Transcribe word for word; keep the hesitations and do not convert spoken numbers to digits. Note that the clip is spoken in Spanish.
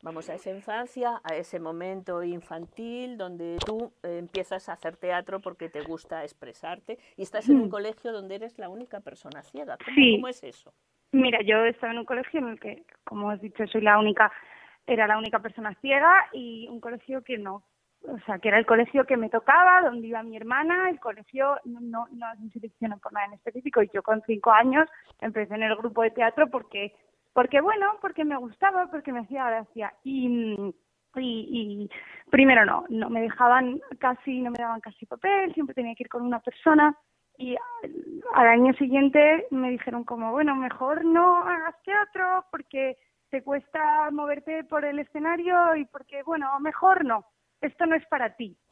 Vamos a esa infancia, a ese momento infantil donde tú eh, empiezas a hacer teatro porque te gusta expresarte y estás en un Mm, colegio donde eres la única persona ciega. ¿Cómo, cómo Sí, es eso? mira, yo estaba en un colegio en el que, como has dicho, soy la única, era la única persona ciega y un colegio que no, o sea, que era el colegio que me tocaba, donde iba mi hermana, el colegio no, no, no me seleccionó por nada en específico y yo con cinco años empecé en el grupo de teatro porque, porque bueno, porque me gustaba, porque me hacía gracia y y, y primero no, no me dejaban casi, no me daban casi papel, siempre tenía que ir con una persona. Y al, al año siguiente me dijeron como, bueno, mejor no hagas teatro porque te cuesta moverte por el escenario y porque, bueno, mejor no, esto no es para ti.